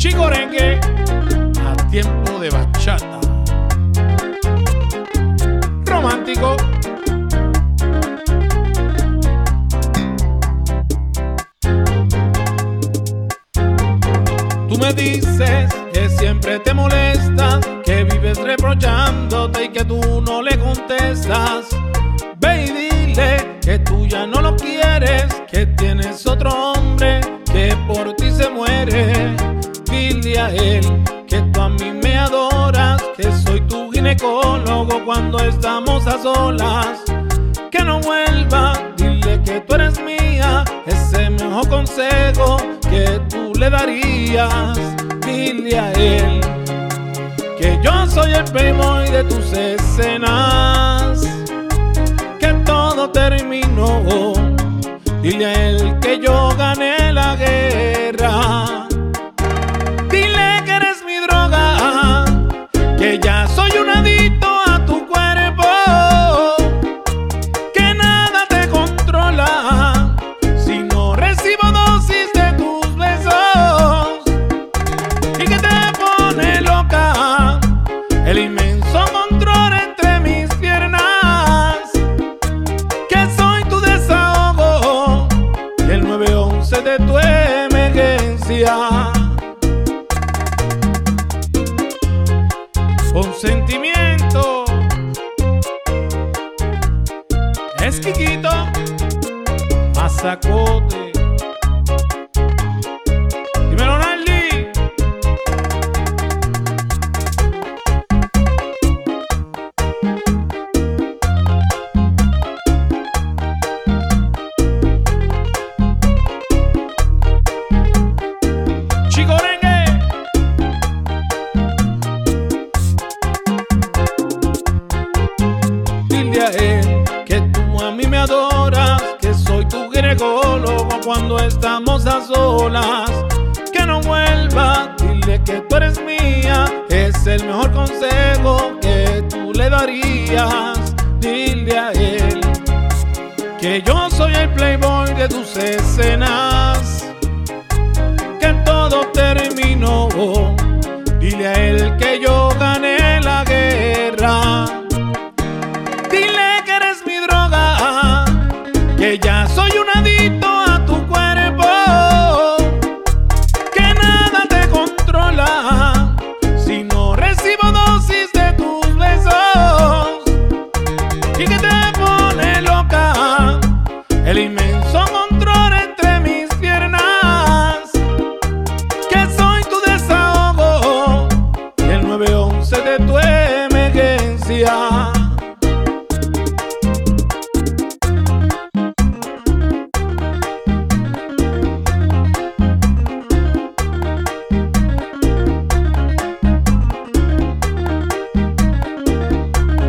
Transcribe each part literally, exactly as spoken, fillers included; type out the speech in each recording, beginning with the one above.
Chicorengue a tiempo de bachata. Romántico. Tú me dices que siempre te molestas, que vives reprochándote y que tú no le contestas. Ve y dile que tú ya no lo quieres, que tienes otro hombre que por ti se muere. Dile a él que tú a mí me adoras, que soy tu ginecólogo cuando estamos a solas. Que no vuelva, dile que tú eres mía, ese mejor consejo que tú le darías. Dile a él que yo soy el playboy de tus escenas, que todo terminó. Dile a él que yo gané la guerra. Dile que eres mi droga, que ya soy un adicto a tu cuerpo, que nada te controla si no recibo dosis de tus besos, y que te pone loca el inmenso control entre mis piernas, que soy tu desahogo y el nueve once de tu emergencia. Consentimiento es Quiquito Mazacote. Dímelo, Naldi. Chicorengue. Dile a él que tú a mí me adoras, que soy tu ginecólogo cuando estamos a solas. Que no vuelva, dile que tú eres mía, es el mejor consejo que tú le darías. Dile a él que yo soy el playboy de tus escenas, que todo terminó. Dile a él que yo gané la guerra. Dile que eres mi droga, que ya soy un adicto a tu cuerpo, que nada te controla si no recibo dosis de tus besos, y que te pone loca el inmenso control entre mis piernas, que soy tu desahogo y el nueve once de tu emergencia.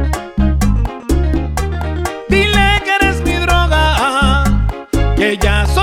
Dile que eres mi droga, que ya soy